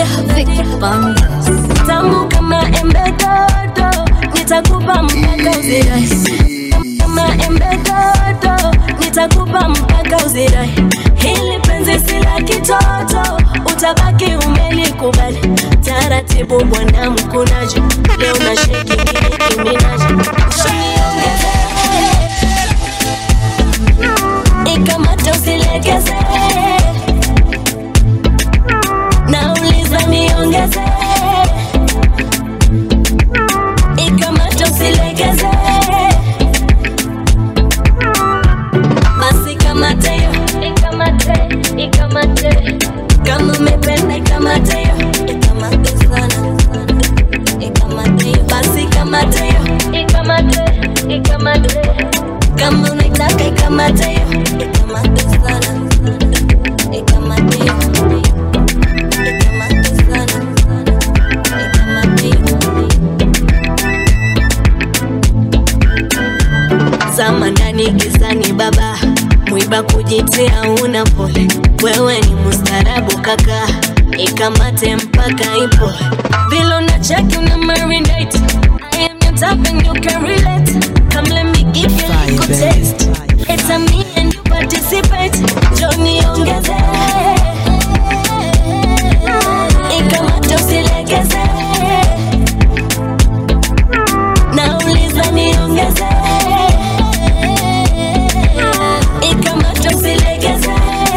Vicky Bandas. Tamu kama embe dodo, nitakupa mpaka uzirai. Kama embe dodo, nitakupa mpaka uzirai. Hili penzi si la kitoto, utabaki umelikubali. Taratibu bwana mkunaji, leo na shake Nicki Minaj. Niongeze, ikamata usilegeze. Nauliza niongeze, ikamata usilegeze. Basi kamate yo, ikamate. Kama umependa ikamate yo, ikamate sana. Ikamate yo, basi kamate yo, ikamate. Kama unaitaka ikamate yo, ikamate sana. Ikamate yo, ikamate sana. Ikamate yo. Zama ndani gizani baba, mwiba kujitia una pole. Wewe ni mustarabu kaka, ikamate mpaka ipo. Vilo na check you na marinate, I am your type and you can relate. Come let me give you a little taste. It's a me and you participate. Johnny ongeze, ikamate usilegeze. Nauliza niongeze, ikamate usilegeze.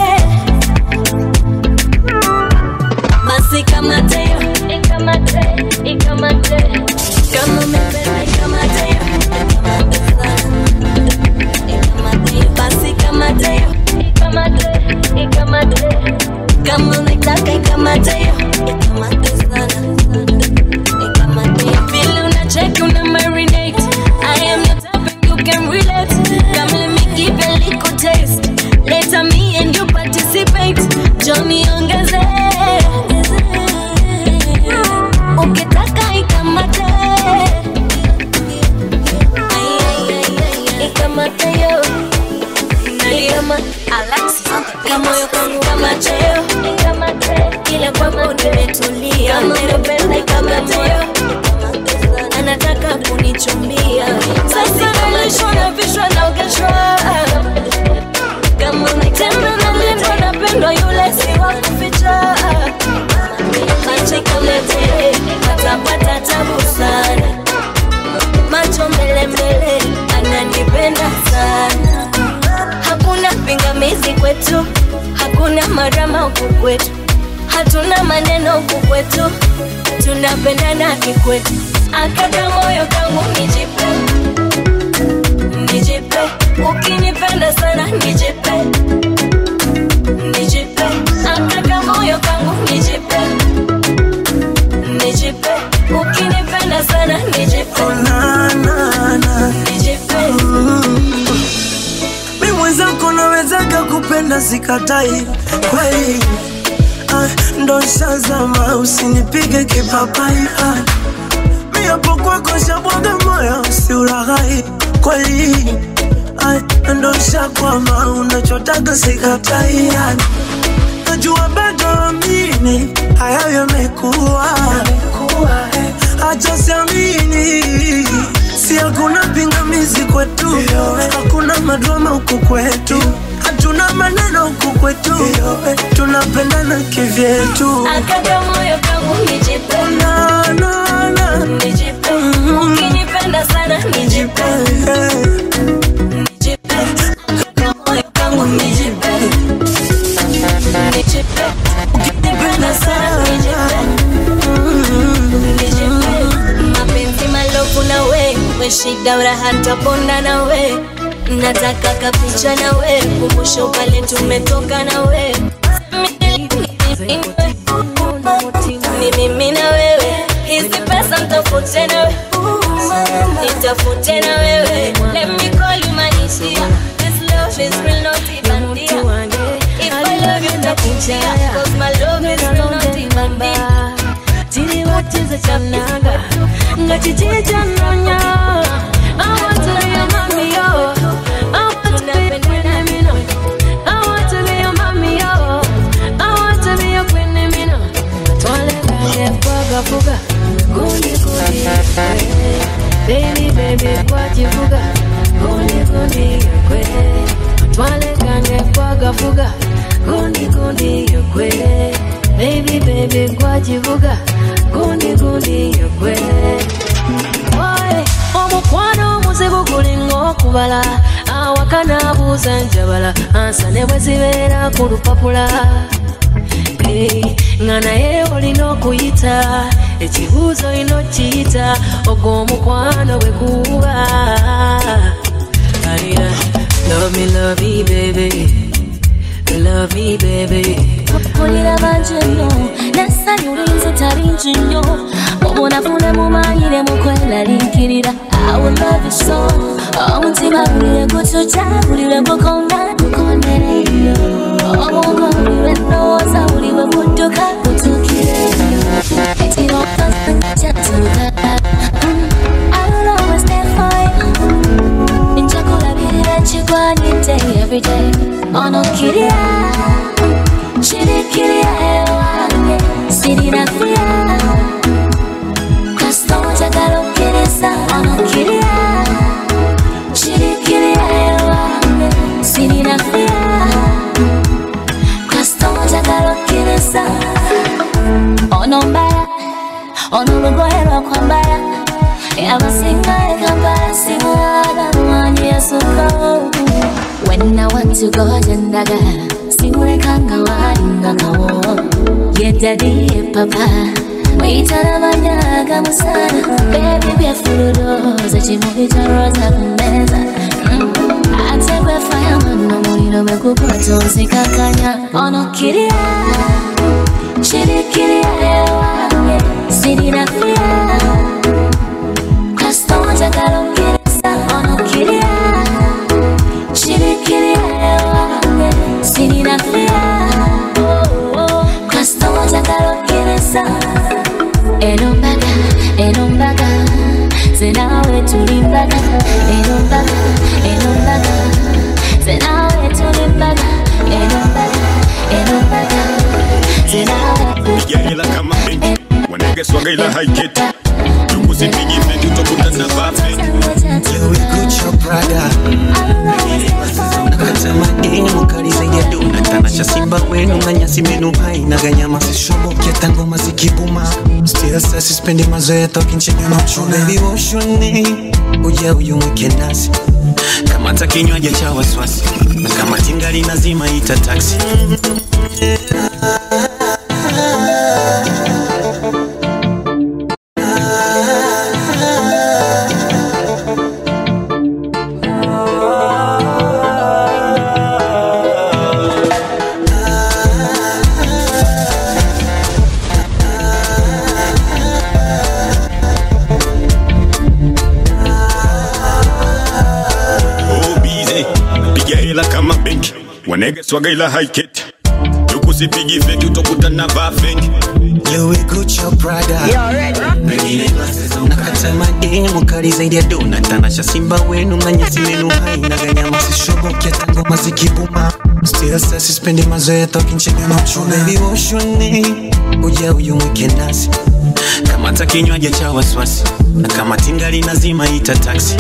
Basi kamate yo, ikamate. Kama umependa ikamate yo, ikamate sana. Ikamate yo, basi kamate yo, ikamate. Kama unaitaka ikamate yo, ikamate sana. Ikamate yo, vile unacheki una marinate, I am your type and you can relate. Come let me give you a little taste. Later me and you participate. Johnny ongeze, ukitaka ikamate. Ikamate yo, naliyama Alexis. Kama yo kwangu kamate yo, kila kwako nimetulia. Kama unapenda ikamate yo, anataka kunichumbia. Sasa nalishwa na vishwa na ugeshwa. Kama unaitenda nalindwa napendwa yule si wakuficha. Macho kamete, atapata tabu sana. Macho mbele mbele, ananipenda sana. Hakuna pingamizi kwetu, hakuna marama huku kwetu. Hatuna maneno huku kwetu, tunapendana kikwetu. Akaka moyo kangu nijipe, ukinipenda sana nijipe. Akaka moyo kangu nijipe, ukinipenda sana nijipe. Mimi mwenzako nawezaka kupenda sikatai kweli. Ndo shazama usinipige kipapai. Mimi hapo kwako shabwaga moyo usiulaghai kweli. Ndo shakwama unachotaka sikatai. Najua bado amini haya yamekuwa. Acha siamini, si hakuna pingamizi kwetu. Hakuna madrama huku kwetu, hatuna maneno huku kwetu. Tunapendana kivyetu. Akaka moyo kangu nijipe, nijipe. Ukinipenda sana nijipe. Akaka moyo kangu nijipe, ukinipenda sana nijipe. Mapenzi malofu na we shida uraha nitapona na we. Nataka kapicha na we, kumbusho pale tumetoka na we. Mimi na wewe, hizi pesa nitafute na we. Nitafute na wewe. Let me call you Manisha. This love is real, not even dear. If I love you, nitakutia, cause my love is real, not even dear. Tini watiza chanaga, ngachichija nanya. I want to be your mommy, yo. I want to be your queen, I want to be your mommy, yo. I want to be your queen, kubala awakana buuza njabala ansane bwe zibeera ku lupapula nga naye olina okuyita ekibuuzo olina okiyita ogw'omukwano bwe kuba love me baby love me baby Pulira banjeno nesani ulinzi talinji nnyo obunafune mumanyire mukwelalinkirira I will love you so omutima bulire gutuja bulire gukona gukonereyo obwongo bulire ndowooza buliwe budduka butuukireyo ekirokazanjatuka I will always stand for you njakulabirira kigwanidde every day onokirira chirikiria ewange sirinafiya kastonja galokirisa onokirira chirikiria ewange sirinafiya kastonja galokirisa onombala onolugoye lwakwambala abasinga ekambala simulala mwanyi yasuko when I want to go jendaga simulekanga walinga kawo ye daddy ye papa mwitana banyaga musana baby byefuludoza chimubitoroza kumeza atekwe faya mano muliro mekukwata onzikakanya onokiria chirikiria ewange sirinafiya kastonja galokirisa onokiria chirikiria ewange sirinafiya kastonja galokirisa enombaga zenawe tulimbaga enombaga zenawe tulimbaga enombaga zenawe Yela kama bengi wanege swaga ila haiketi tukusipigi feki utokutana vafe Louis Gucci Prada nakata madini mukali zaidi ya dona tanasha simba wenu na nyasi menu haina ganyama sishobokia tango mazikibuma still sasa sispendi mazoea toki nchini machuna baby woshoni uja uyumwike nasi kama takinywaji cha waswasi na kama tingali nazima ita taxi wanege swaga ila haiketi tukusipigi feki utokutana vafengi Louis Gucci Prada nakata madini mukali zaidi ya dona tanasha simba wenu na nyasi menu haina ganyama sishobokia tango mazikibuma still sasa sispendi mazoea toki nchini machuna baby woshoni uja uyumwike nasi kama takinywaji cha waswasi na kama tingali nazima ita taxi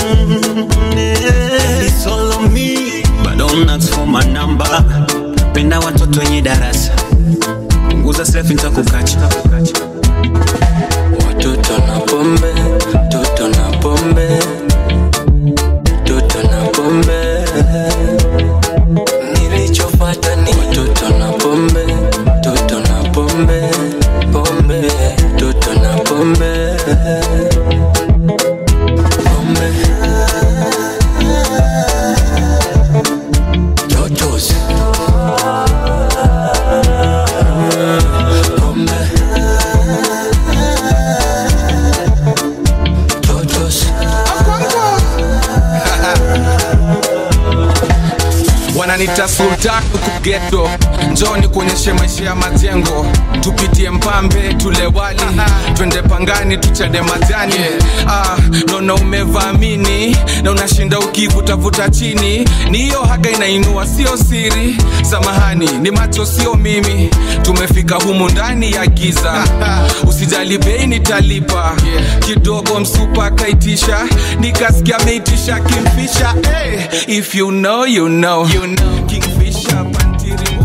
It's all on me but don't ask for my number penda watoto wenye darasa punguza selfie nitakukacha watoto na pombe toto na pombe toto na pombe nilichofuata ni watoto na pombe toto na pombe pombe toto na pombe pombe totos pombe totos wananita sultan kugeto njoni kuonyeshe maisha ya majengo tupitie mpambe tule wali twende pangani tuchade majani nono umevamini na unashinda ukivutavuta chini ni hiyo haga inainua sio siri samahani ni macho sio mimi tumefika humu ndani ya giza usijali bei nitalipa kidogo msupa kaitisha nikasikia meitisha kimfisha if you know you know kingfisher pantirimu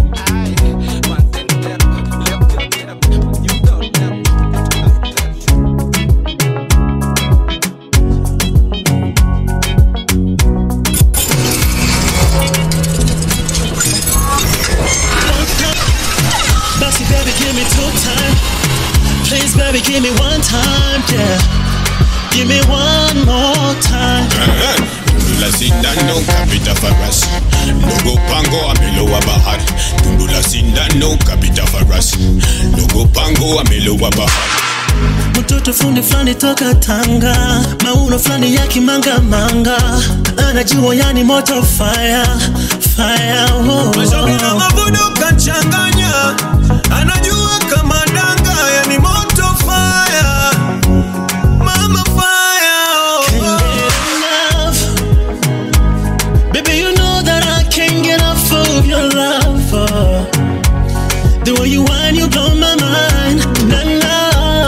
give me one time, yeah. Give me one more time. Tundula sindano kapita farasi, logo pango amelowa bahari. Tundula sindano kapita farasi, logo pango amelowa bahari. Mtoto fundi flani toka Tanga, mauno flani ya kimanga manga, anajua yani moto fire, fire. Mashauri na mavuno kachanganya, anajua kama danga yani moto fire, mama fire. Can't get enough, baby you know that I can't get enough of your love. The way you whine, you blow my mind, nah nah.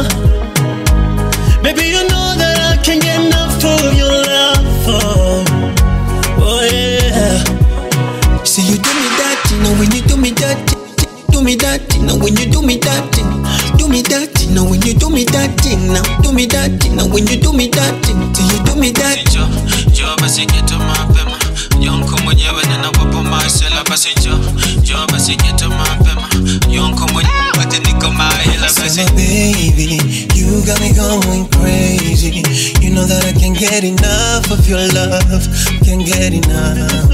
Baby, you know that I can't get enough of your love. Oh yeah. See you do me that, you know when you do me that, do me that, you know when you do me that, do me that, you know when you do me that, now do me that, you know when you do me that, till you do me that. Yo basi geto mapema, yonko mwenyewe na wapo masela basi yo basi geto mapema, yonko mwenyewe basi niko mahela basi. So baby, you got me going crazy. You know that I can't get enough of your love, can't get enough.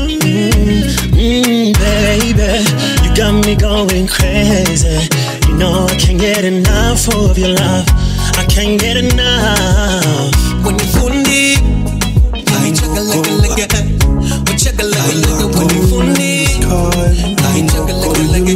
Baby, you got me going crazy. You know I can't get enough of your love, I can't get enough. When you fundi, I chugga like a, chugga like a when you fundi. I chugga like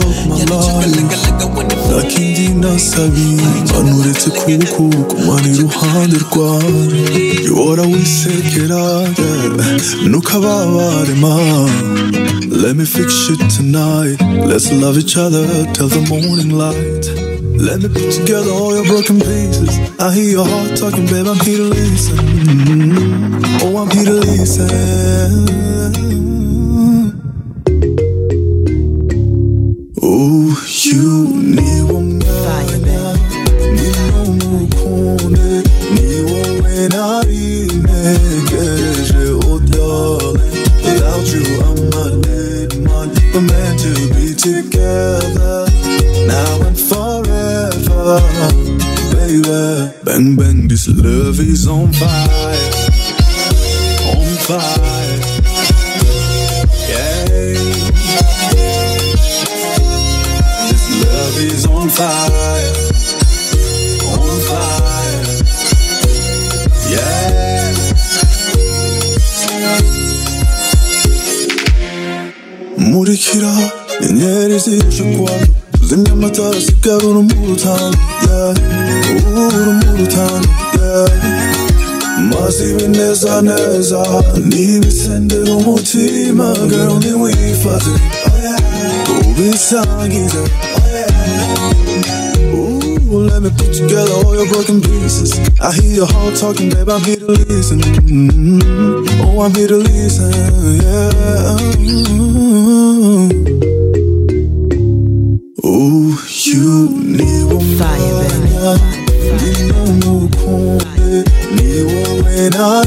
a when you fundi. Lakini nasabi anuretse kuku kumani ruhande rwawe yora wisekera nukababare ma. Let me fix you tonight, let's love each other till the morning light. Let me put together all your broken pieces. I hear your heart talking, babe, I'm here to listen. Oh, I'm here to listen. Oh, you need one fire, babe. Need no corner. Need one when I oh, darling. Without you, I'm not dead man. We're meant to be together now and forever, baby. Bang bang, this love is on fire, on fire. Yeah. Love is on fire, on fire, yeah. Murikira, inyenyeri zishukwa, tuzimya amatara sigara urumuri utanga, yeah. Urumuri utanga, yeah. Mazi bineza neza, nibisendera umutima, girl niwifate, oh yeah. Ubisangize. Ooh, let me put together all your broken pieces. I hear your heart talking, babe, I'm here to listen. Oh, I'm here to listen, yeah. Oh, you need one fire, baby. Need no more corner. Need one when I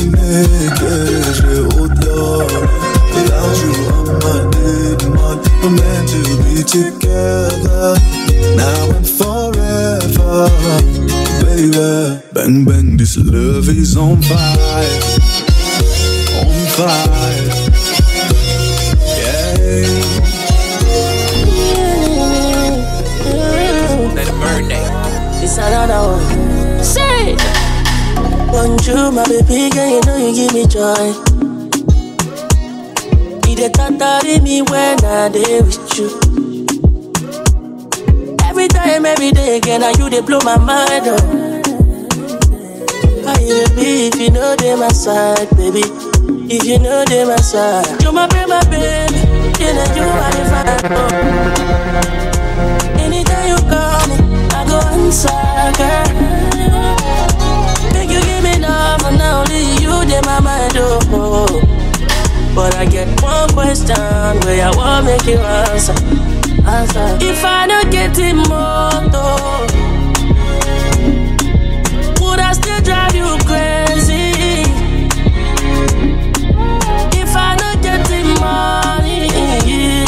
oh, darling. Without you, I'm not dead man. We're meant to be together now and forever, baby. Bang bang, this love is on fire, on fire, yeah. Let it burn that. It's another one. Say, bonjour, my baby girl, you know you give me joy. They tantari me when I dey with you. Every time, every day again, you they blow my mind up. How you be if you know they my side, baby? If you know they my side, you my baby, you know you are the fire. Anytime you call me, I go answer, girl. Make you give me love, and now only you they my mind, oh. But I get one question where I won't make you answer. If I don't get in moto, would I still drive you crazy? If I don't get in money,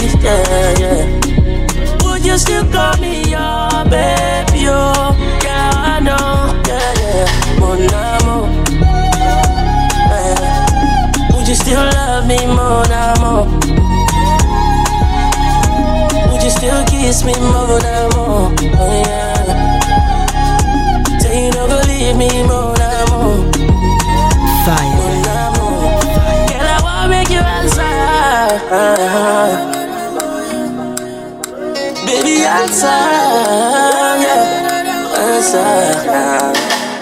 yeah, yeah. Would you still call me your baby? Oh, yeah, mon amour? Would you still kiss me, mon amour? Oh yeah. Say you don't go leave me, mon amour. Fire. Mon amour. Girl, I wanna make you answer. Baby, answer. Yeah. Answer.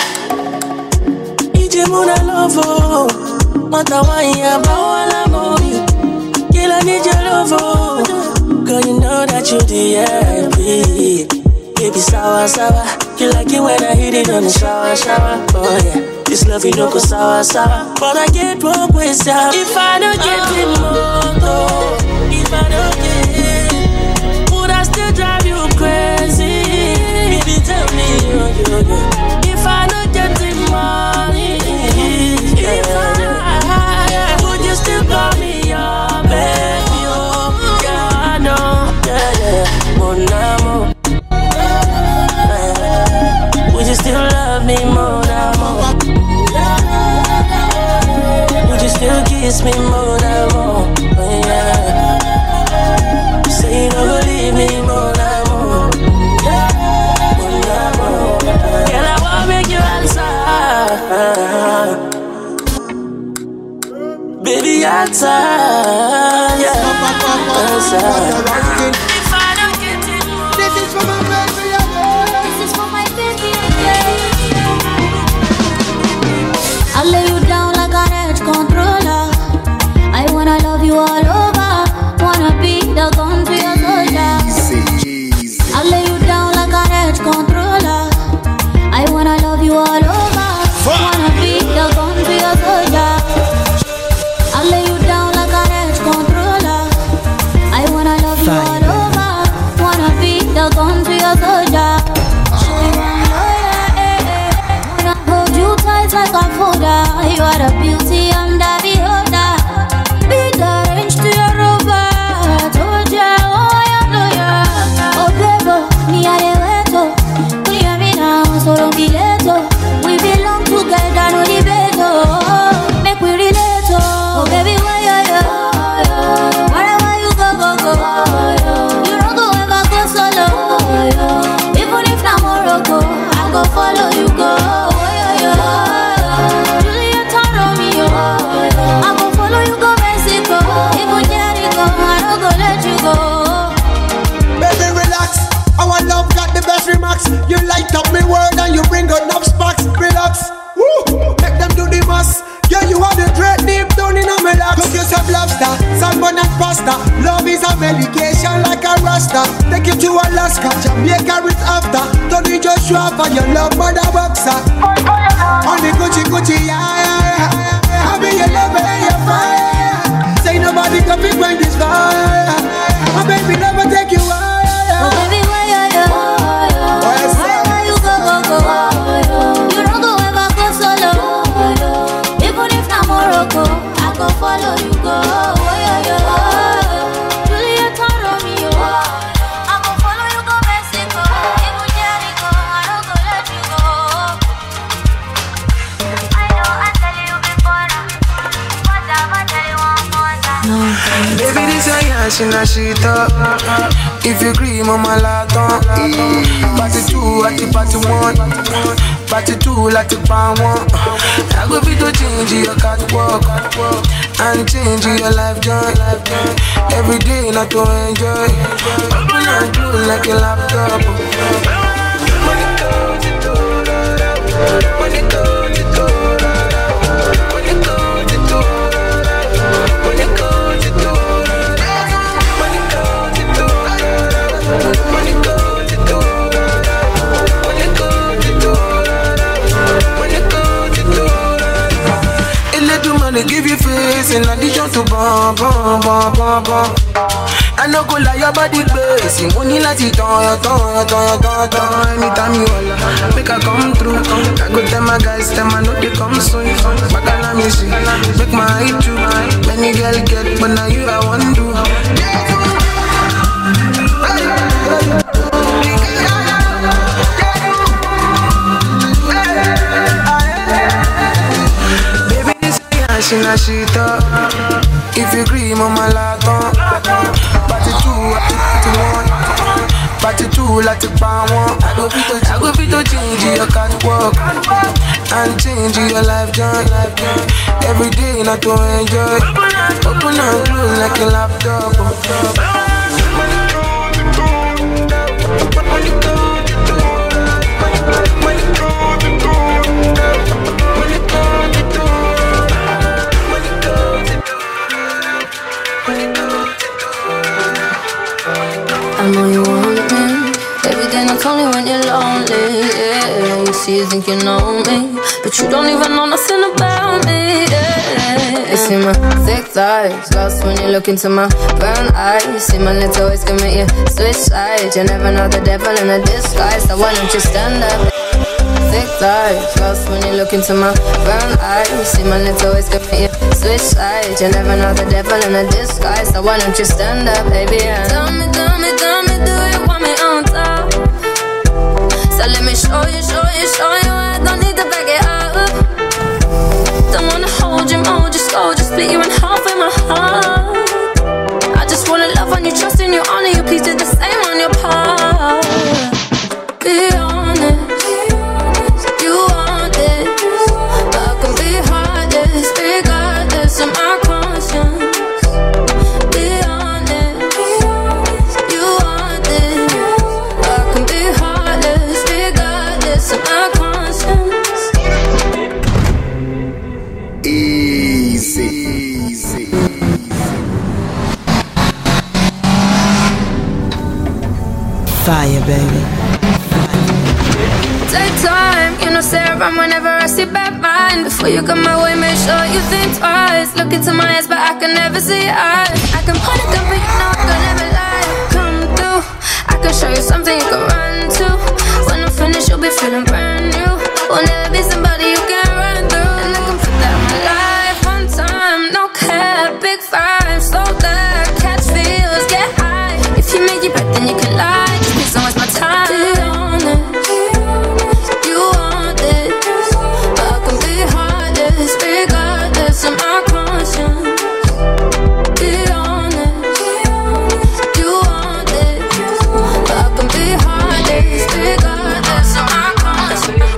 Ije muna lovo. Mata wanya bawala mobi. Girl, I need your love. Girl, you know that you the baby, sour, sour. You like it when I hit it on the shower. Oh yeah. This love you know go sour. But I get one question. If I don't get it more, if I don't get it, would I still drive you crazy? Baby, tell me, if I don't get it money, would you still call me your baby? Yeah, I know, yeah. Mon amour. Would you still love me, mon amour? Would you still kiss me, mon amour? Oh, yeah. Say you don't believe me, mon amour. Mon amour. Girl, I wanna make you answer. Baby, answer. Yeah. Answer. If I don't get it, this is for my baby. This is for my baby. I'll lay you down like an edge controller. I wanna love you all over. Wanna be the gun to your soldier. I'll lay you down like an edge controller. I wanna love you all over. Wanna be the gun to your soldier. I'll lay you down like an edge controller. I wanna love you all over. Wanna be the gun to your soldier. You tight like a folder. You are the beauty, I'm the beholder. Be the range to your rover. Told ya, oh I know ya. Oh baby, me I the weto. Clear me now, so don't be late. We belong together, no debate. Make we relate. Oh baby, why you? Wherever you go. You don't go ever go solo. Even if na Morocco, I go follow you go. Juliet and Romeo, I go follow you go Mexico. Even Jericho, I don't go let you go. Baby, relax. Our love got the best remarks. You light up me world and you bring out enough sparks. Relax. Woo. Make them do the mass. Yeah, you are the great deep down in a relax. Cook yourself lobster, salmon and pasta. Love is a medication like a rasta. Take you to Alaska, Jamaica is after. Tony Joshua for your love mother boxer. On the Gucci, yeah. I be your lover and your fire. Say nobody can pick when this fire. My baby never take you higher. Oh baby, why you? Wherever you go. You don't go ever go solo. Even if na Morocco, I go follow you go. Juliet and Romeo, I go follow you go Mexico. Even Jericho, I don't go let you go. I know I tell you before, but I tell you one more time. Baby, this a yashina shit up. If you agree, mama laton. Party 2 at the party 1. Party 2 like the pan 1. I go be to change your catwalk and change your life joy. Every day not to enjoy. Open and close like a laptop. Money comes to do. Money comes to do. Money comes to do. Money comes to do. Money comes to do. Money comes to do. Money comes to do. Money comes to do. It let you money give you face in addition to bum. I no go lie your body base. Money like it on. Anytime you holla, make I come through. I go tell my guys, tell my know they come soon. Bacala me see, make my eye too. Many girl get, but now you I want to. Baby, this is a shit up. If If you agree, mama laton. Party 2, party 1. Party 2, like the pound one. I go fit to change your catwalk and change your life joy. Every day not to enjoy. Open and close like a laptop. I know you want me. Every day not only when you're lonely, yeah. You see you think you know me, but you don't even know nothing about me, yeah. You see my thick thighs, lost when you look into my brown eyes. You see my little ways can make you switch sides. You never know the devil in a disguise, so why don't you stand up? Thick thighs, lost when you look into my brown eyes. You see my little ways can make you switch sides. You never know the devil in a disguise, so why don't you stand up, baby? Yeah. Tell me, do you want me on top? So let me show you, I don't need to back it up. Don't wanna hold you, mold you, slow, just split you in half with my heart. I just wanna love on you, trust in you, honor you, please do the same on your part. Be honest, you want this, but I can be heartless, regardless of my conscience. Be honest, you want this, but I can be heartless, regardless of my conscience. Easy. Fire, baby. Take time, you know, say around whenever I see bad mind. Before you come my way, make sure you think twice. Look into my eyes, but I can never see eyes. I can point a gun, but you know I can never lie. Come through, I can show you something you can run to. When I'm finished, you'll be feeling brand new. Will never be somebody you can run through. And I can put that in my life one time. No cap, big five, slow that, catch feels, get high. If you make your breath, then you can lie. Just please don't waste my time. Be honest, you want this, but I can be heartless, regardless of my conscience. Be honest, you want this, but I can be heartless, regardless of my conscience.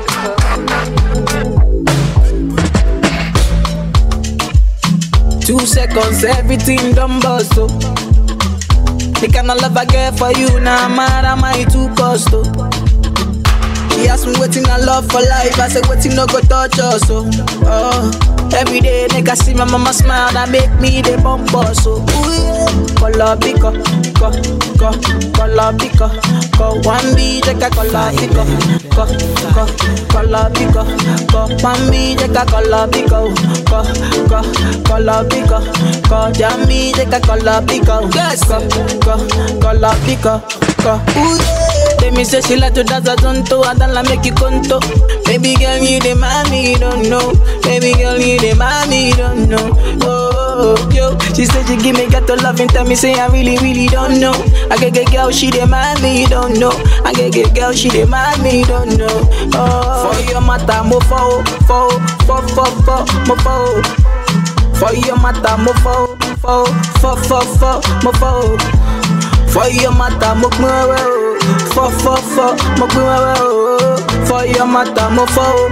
2 seconds, everything done bust, oh. The kind of love I get for you, now mad am I too cost, oh. She asked me waiting I love for life, I said waiting no go touch us, oh. Every day nigga see my mama smile, that make me the bump us, so color pico, color pico, one B jeka color pico, color pico, one B jeka color pico, color pico, jammy jeka color pico, yes, color pico, Let me say she like to dance a tonto, I don't like make you conto. Baby girl, you the mommy, you don't know. Baby girl, you the mommy, you don't know. Oh, yo, she said she give me ghetto love and tell me say I really, really don't know. I get girl, she the mommy, you don't know. I get girl, she the mommy, you don't know. Oh, for your mata, mo fo, mo fo. For your mata, mo fo, mo fo. For your mata, mo fo. Mo for your mata, mo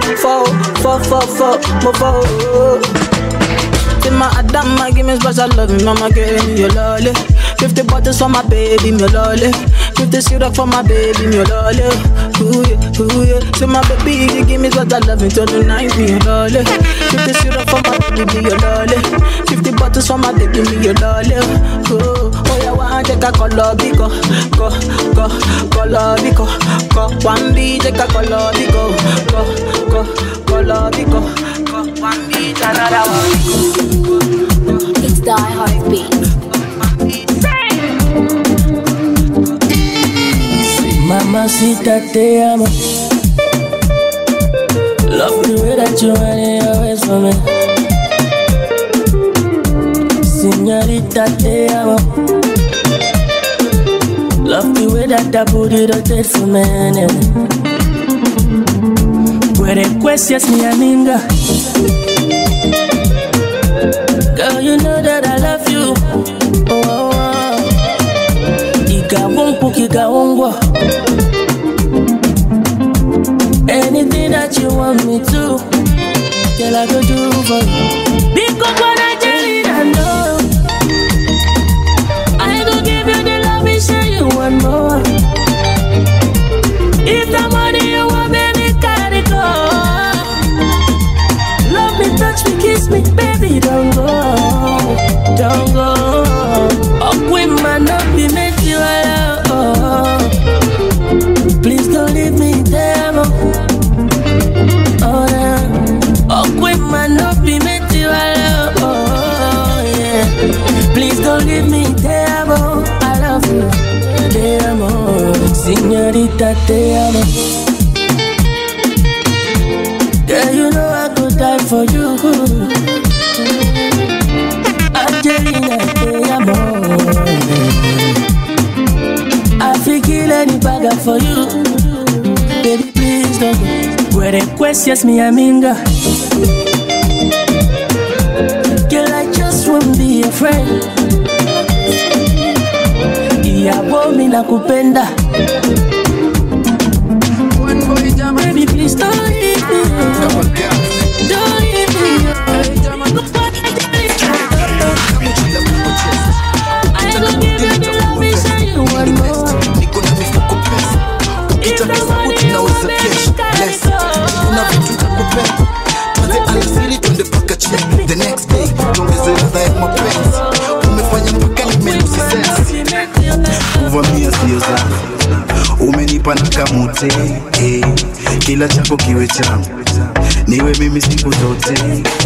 mo my Adama, give me special love, mama, give me your lolly. 50 bottles for my baby, me lolly. 50 syrup for my baby, me lolly. Ooh yeah. So my baby, you give me special love until the night, me your lolly. 50 syrup for my baby, me your lolly. 50 bottles for my baby, me your lolly. Oh yeah, one take a color biko, color biko, one B take a color biko, color biko, one B another one. It's Die Hard Beat. Mamacita, te amo. Love the way that you run always for me. Señorita, te amo. Love the way that that booty rotate for me. Puede cuestias mi amiga. Girl, you know that I love you. Anything that you want me to, girl, I go do for you. Because when I tell you I know, I go give you the love and say you want more. If the money you want, baby, carry go. Love me, touch me, kiss me, baby, don't go, don't go. Oh, queen man, not be made you alone. Please don't leave me there, oh yeah. Oh, queen man, not be made you alone. Oh yeah. Please don't leave me there, I love you, te amo, señorita, te amo. Girl, you know I could die for you. Angelina, te amo. I feel kill any bagger for you. Baby, please don't go. Where the questions me, Aminga. Girl, I just won't be a friend. Iyabo mi nakupenda. Baby, please don't leave me. Don't leave me. I don't give you the love and say you want more. Niko na mifuko pesa. Ukitaka kwangu tunaweza kesho. Yes, kuna vitu nakupenda. Tuanze alasiri tuende paka chini. The next day tuongeze ladha ya mapenzi. Umefanya mpaka nimelusi sense. Kuvamia sio zangu. Umenipa na kamute. Kila chako kiwe changu. Niwe mimi siku zote.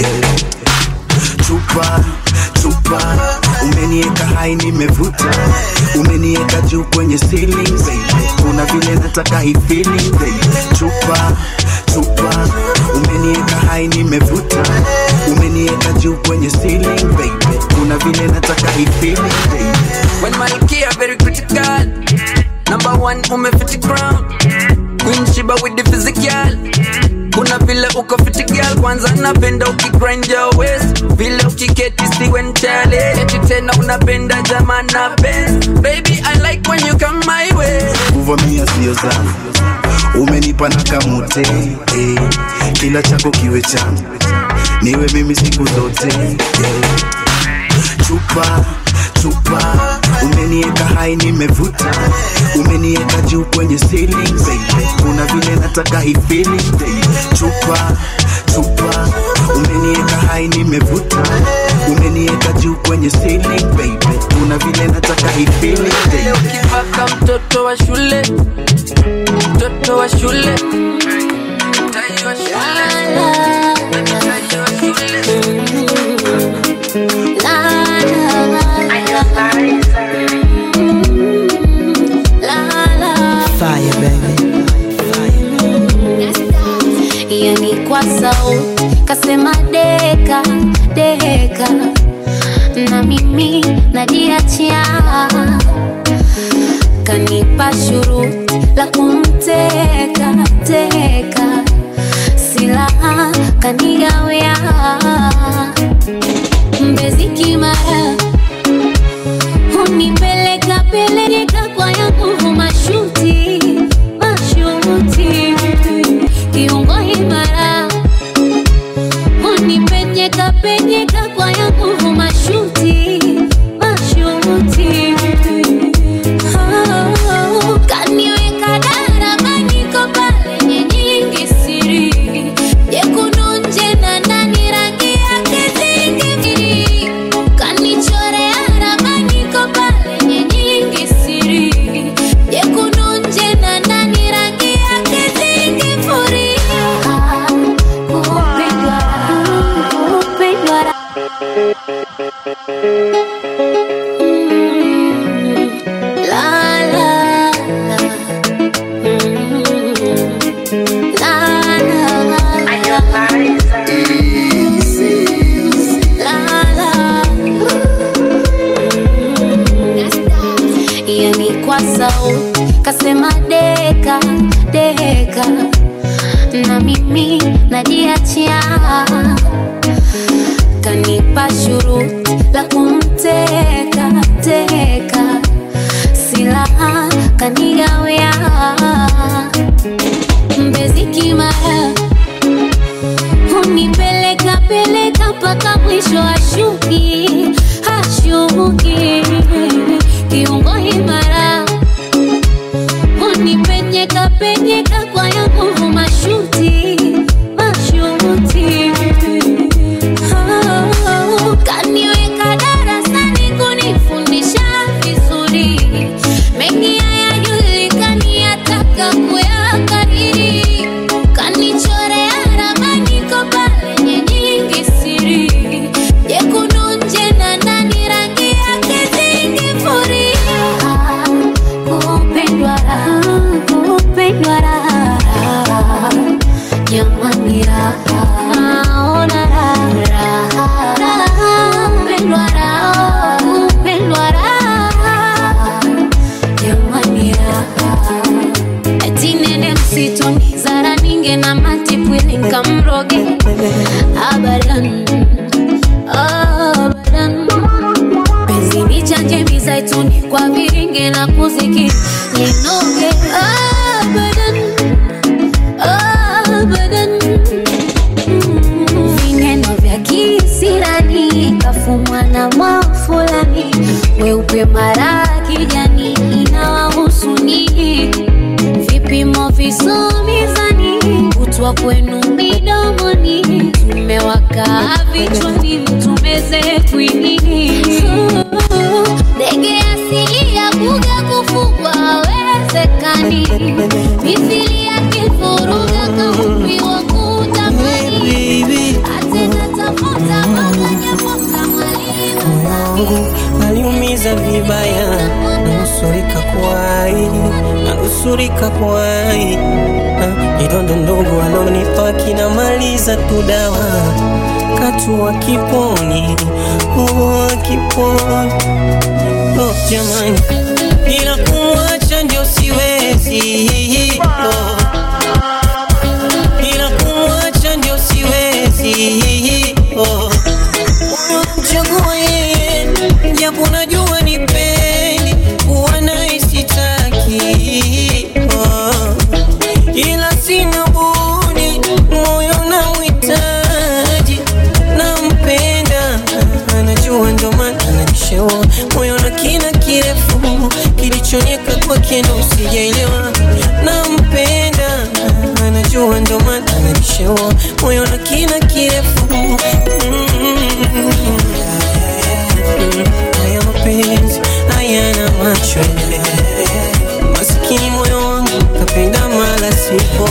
Chupa, chupa, umenieka hai nimevuta. Umenieka juu kwenye ceiling, baby. Kuna vile nataka hii feeling, baby. Chupa, chupa, umenieka hai nimevuta. Umenieka juu kwenye ceiling, baby. Kuna vile nataka hii feeling, baby. When Malkia very critical, number one umefiti crown. Queen Shiba with the physical. Kuna vile uko fiti girl, kwanza napenda ukigrind your waist. Vile ukiketi siwe nchale, eti tena unapenda jamani na best. Baby I like when you come my way. Kuvamia sio zangu. Umenipa na kamute. Kila chako kiwe changu. Niwe mimi siku zote. Chupa, chupa, umenieka hai nimevuta. Umenieka juu kwenye ceiling, baby. Kuna vile nataka hii feeling, baby. Chupa, chupa, umenieka hai nimevuta. Umenieka juu kwenye ceiling, baby. Kuna vile nataka hii feeling, baby. Ukipaka mtoto wa shule, mtoto wa shule, mtaji wa shule, mtaji wa shule. Fire, baby. Yani kwa sauti kasema deka, deka. Na mimi najiachia. Kanipa shuruti la kumteka, teka. Silaha kanigawia. Mbezi kimara, unipeleka peleka kwa yangu mashuti, mashuti. Kiungo imara, unipenyeka penyeka kwa yangu mashuti, mashuti. Oh, kaniweka darama niko pale nyingi siri. Jekundu nje na ndani rangi yake zingi. Kanichorea ramani niko pale nyingi siri. Jekundu nje na ndani rangi yake zingi furi. Kupendwa, kupendwa. La la la. La la la. Yani kwa sauti kasema deka, deka. Na mimi najiachia. kanipa shuruti la kumteka teka, silaha kanigawia mbezi kimara, unipeleka peleka mpaka mwisho ashuki hashuki, kiungo imara, unipenyeka penyeka kwa ya nguvu mashuti mashuti. Kaniweka darasani kunifundisha vizuri, mengi hayajulikani yataka kuyakariri, kanichorea ramani kopa lenye nyingi siri, jekundu nje na ndani rangi yake zingifuria. Kupendwa raha, kupendwa raha, jamani raha, ona raha, kupendwa raha, kupendwa raha, jamani raha. Eti nene msitoni zara ninge na matipwili nkamroge, abadan abadan, penzi ni chanje mizaituni kwa viringe na kuziki ninoge, abadan abadan. Vineno vya kisirani kafumwa na mwafulani, weupe mara kijani inawahusu nini, vipimo visomizani kutwa kwenu midomoni, tumewaka vichwani mtumeze kwinini. Ndege asili ya buga kufugwa hawezekani, mithili ya kifuruga kaumbi wa kutamani, atena tafuta maganya poka wangu aliumiza vibaya, nanusurika kwai, nanusurika kwai, idondo ndogo alonipa kinamaliza tu dawa, katua kiponi, kiponi. Oh jamani, ila kumwacha ndio siwezi, ila kumwacha ndio siwezi, mchagua yeye, japo najua nipendi, kuwa naye sitaki, ila sina budi, moyo na mwitaji, nampenda, anajua ndo maana ananishewa, moyo na kina kirefu, kilichonieka kwake ndo usijaelewa, nampenda, anajua ndo maana ananishewa, moyo na kina kirefu. Haya mapenzi hayana macho, masikini moyo wangu kapenda mala sipo.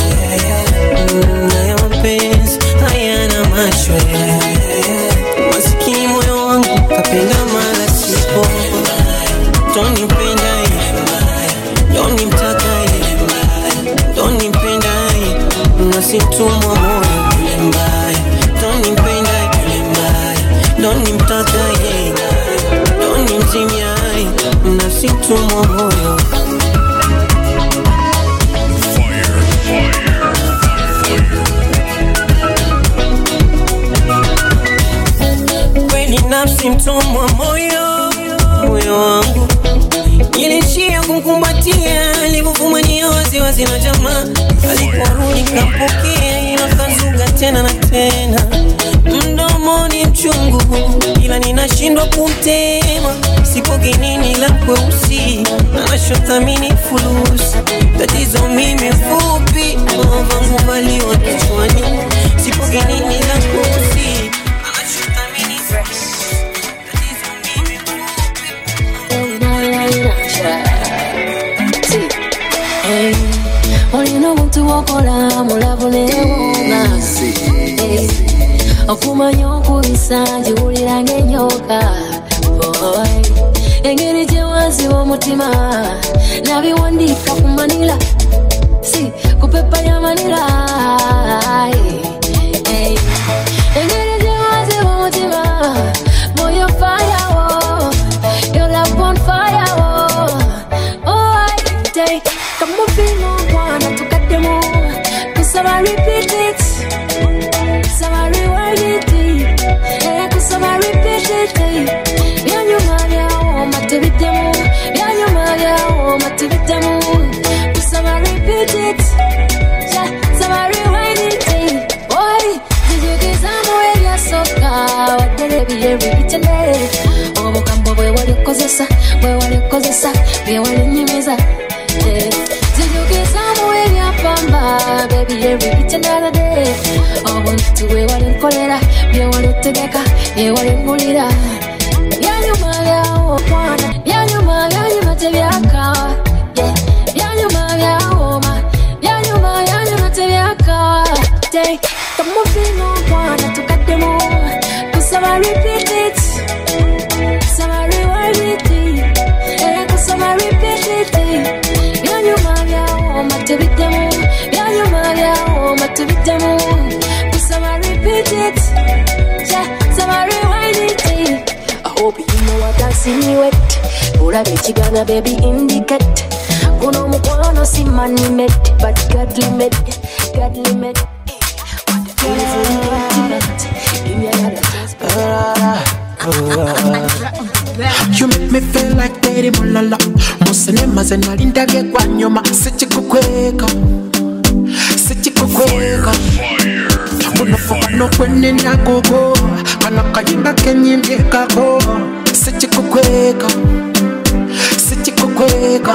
Haya mapenzi hayana macho, masikini moyo wangu kapenda mala sipo. Don't nipenda don't nimtaka don't nipenda nasitumwa moyo mbaya, don't nipenda don't nimtaka don't nimtimia nasitumwa moyo. Kweli nafsi mtumwa moyo, moyo wangu nilishia kumkumbatia, alivyofumania waziwazi na jamaa, aliporudi kapokea, ila kazuga tena na tena, mdomoni mchungu, ila ninashindwa kumtema, sipoke nini la kweusi, anachothamini fulusi, tatizo mimi fupi, vangu valiwa kichwani, sipoke nini la kweusi, anachothamini fulusi, tatizo mimi fupi. Olina omuntu wokola mulavu neewonga, okumanya okubisa njiwulira ng'enyoka, engeri gye wanziba omutima nabiwandiika ku manira, si ku pepa ya manira, engeri gye wanziba omutima, boy you're fire, your love on fire, oh I take, come on feel on one, I took at them all, cause I repeat it, so I rewind it, kozesa, we wale kozesa, we wale nyimiza. Zijukiza muwe vyapamba, baby every each and every day. I want to we wale kolera, we wale tegeka, we wale mulira. Yanyuma yao kwana, yanyuma tebyaka. Yeah, yanyuma yao ma, yanyuma tebyaka. Day, come on, feel no kwana tukademo. Kusama repeat it, kusama rewind it, kusama repeat it. Yanyuma yao ma tebidemo, yanyuma yao ma tebidemo. Kusama repeat it, kusama rewind it. I hope you know what I see with. Pura bichigana baby indicate. Kuno mukono si money met, but God limit, God limit. You make me feel like Teddy Mulala. Musene mazena linda ge kwa nyuma. Sichi kukweka, sichi kukweka. Unafoka no kwenye na gogo. Kana kayimba kenye mjeka go. Sichi kukweka, sichi kukweka.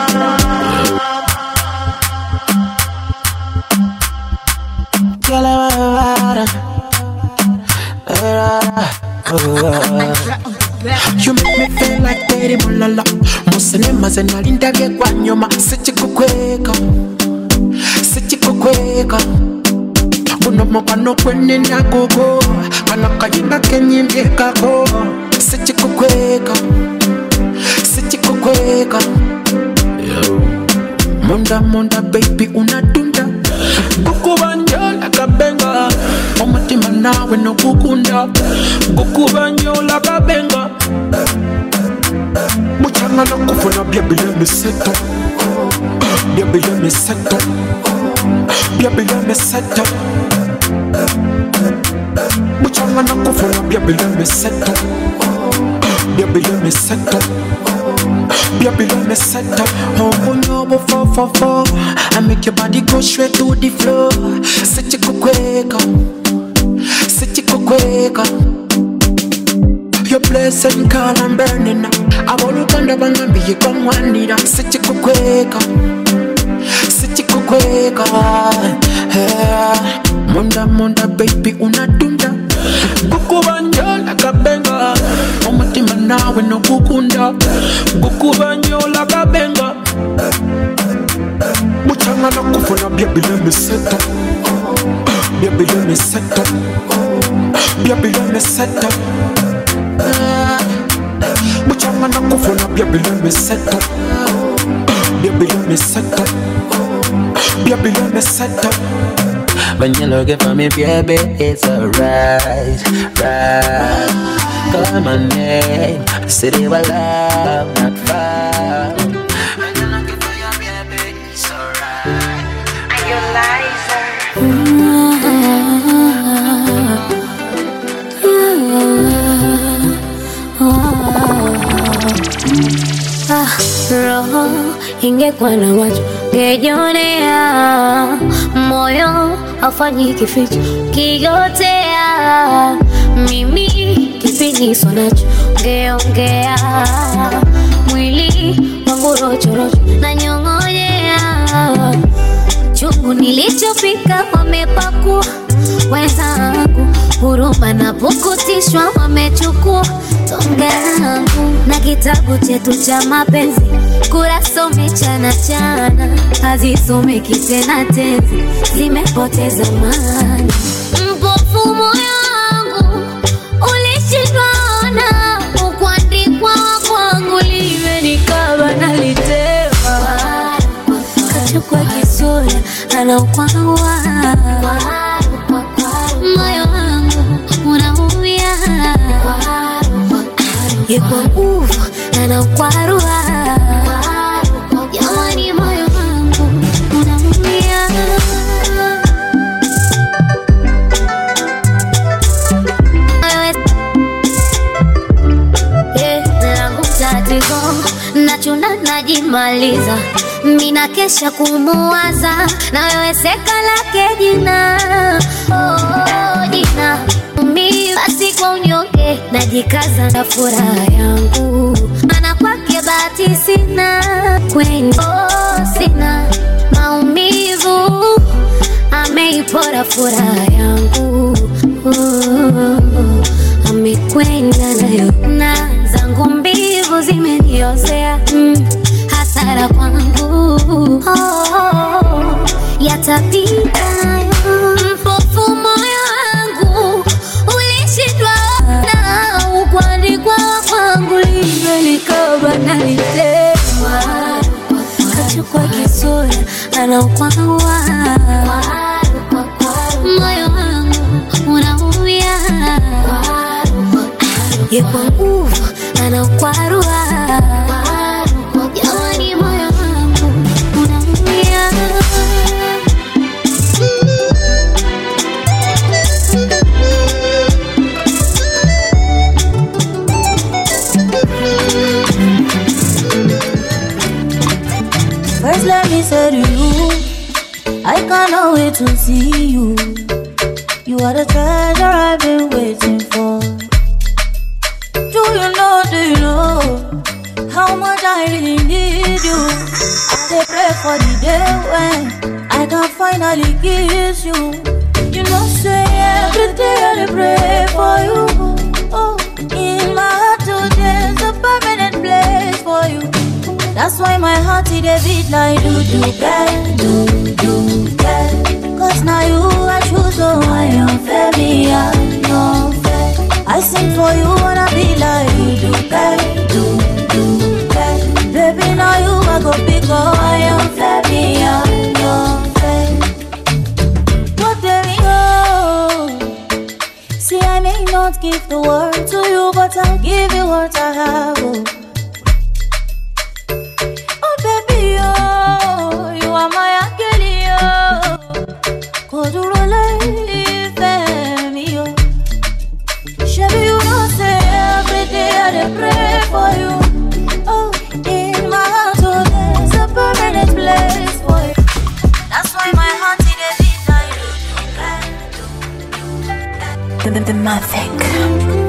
You make me feel like Teddy Mulala. Musene mazena linda ge kwa nyuma. Sichi kukweka, sichi kukweka. Unamoka no kwenye na gogo. Kana kayimba kenye mjeka go. Sichi kukweka, sichi kukweka. Monda baby unadunda. Kukubanyola kabenga. Omutima nawe no kukunda. Kukubanyola kabenga. Muchanga na kufuna baby let me set up. Baby let me set up. Baby let me set up. Muchanga na kufuna baby let me set up. Baby let me set up. Baby let me set up. Oh no, for. I make your body go straight to the floor. Sichi kukweka, sichi kukweka. Your blessing call I'm burning up. I wanna kanda bangambi yikwangwanira. Sichi kukweka, sichi kukweka. Monda baby unadunda. Kukubanyola kabenga. Omutima nawe no kukunda. Kukubanyola kabenga. Muchanga na kufuna baby let me set up. Baby let me set up. Baby let me set up. Muchanga na kufuna baby let me set up. Baby let me set up. Baby let me set up. When you're looking for me, baby, it's alright, right. Call my name, city where love not far. When you're looking for your baby, it's alright. Are you liar? Roho ingekuwa na watu ngejionea, moyo haufanyi kificho kigotea, mimi kipiniso nacho ngeongea, mwili wangu rochorocho na nyong'onyea, chungu nilichopika wamepakua wenzangu, huruma na pukutishwa wamechukua tonge langu, na kitabu chetu cha mapenzi kurasa umechana, hazisomeki tena tenzi, zimepoteza maana. Mpofu moyo wangu ulishindwana, ukuandikwa kwangu limenikaba nalitema, kachukua kisura anaukwawa, moyo wangu unaumia, yuko nguvu anaukwarua, jamani moyo wangu unaumia. Langu tatizo nachuna najimaliza, mina kesha kumuwaza, na wewe seka lake jina, oh, jina basi kwa unyonge najikaza na furaha yangu. mimi sina kwenye sina maumivu, ameipora furaha yangu, amekwenda nayo na zangu mbivu zimeniozea, hasara kwangu, yatapita mpofu moyo wangu ulishindwa na kuandikwa kwangu limelikaba na litema, kachukua kisura anaukwawa moyo wangu unaumia, yepo nguvu anaukwarua, jamani moyo wangu unaumia. First let me say to you, I cannot wait to see you. You are the treasure I've been waiting for. Do you know how much I really need you? I pray for the day when I can finally kiss you. You know, say every day I pray for you. Oh, in my heart today is a permanent place for you. That's why my heart it a beat like do. Cause now you I choose, so I am fair, me I am fair. I sing for you wanna be like you do. Baby now you I go pick up, I am fair, me I am fair. But there we go. See I may not give the word to you, but I'll give you what I have. Oh baby, oh, you are my angel, Kodurole, femi, oh. Shabby, you know, say every day I pray for you. Oh, in my heart, oh, there's a permanent place for you. That's why my heart is a bit like the Mavic.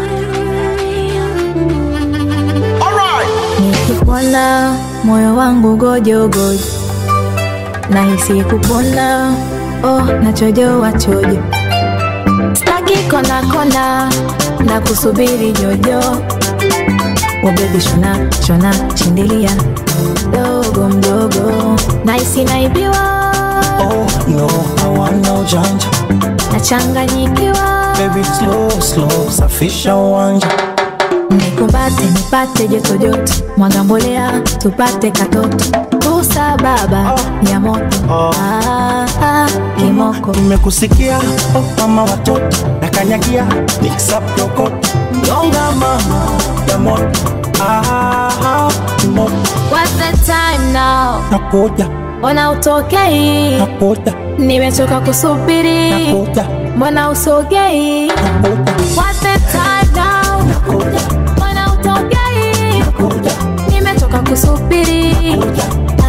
Nikikuona moyo wangu gojo gojo, nahisi kupona, oh nachojo wachojo, staki kona kona na kusubiri jojo. Oh baby shona shona chindilia dogo mdogo, nahisi naibiwa. Oh no, I want no janja, nachanganyikiwa. baby slow safisha uwanja. Nikumbate nipate joto joto, mwaga mbolea tupate katoto, kusa baba ya moto. Kimoko nimekusikia, oh mama watoto nakanyagia mix up rokoto, nyonga mama ya moto. Kimoko what's the time now? nakuja, mbona utokei? nakuja, nimechoka kusubiri, nakuja, mbona usogei? nakuja, what's the time now? nakuja, mbona utokei? nakuja, nimechoka kusubiri, nakuja.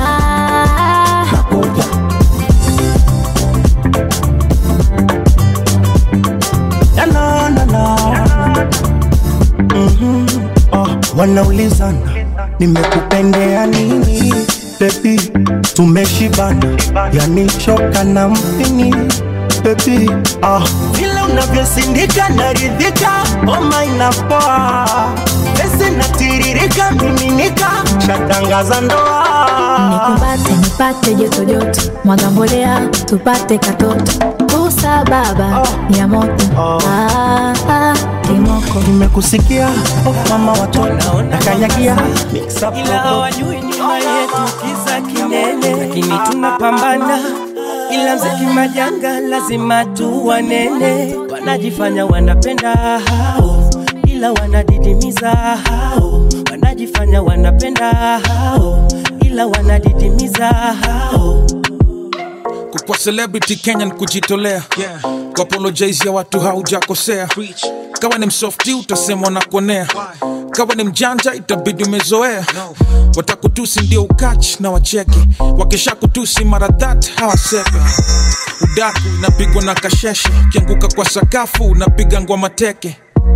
Wanaulizana nimekupendea nini baby, tumeshibana yani choka na mpini baby, vile unavyosindika naridhika, oma inapoa, pesa natiririka miminika, shatangaza ndoa. Nikumbate nipate joto joto, mwaga mbolea tupate katoto, kusa baba ya moto. Kimoko nimekusikia, oh mama watoto nakanyagia mix up, ila hawajui nyuma yetu kisa kinene, lakini tunapambana, ila mziki majanga lazima tuwanene. Wanajifanya wanapenda hao, ila wanadidimiza hao. Wanajifanya wanapenda hao, ila wanadidimiza hao. Kwa celebrity Kenyan kujitolea, kwa apologize ya watu haujakosea. Kawa ni msofti utasema unakonea, kawa ni mjanja itabidi umezoea. Watakutusi ndio ukach na wacheke, wakisha kutusi mara that hawasepe. Udaku unapigwa na kasheshe, kianguka kwa sakafu unapiga ngwa mateke.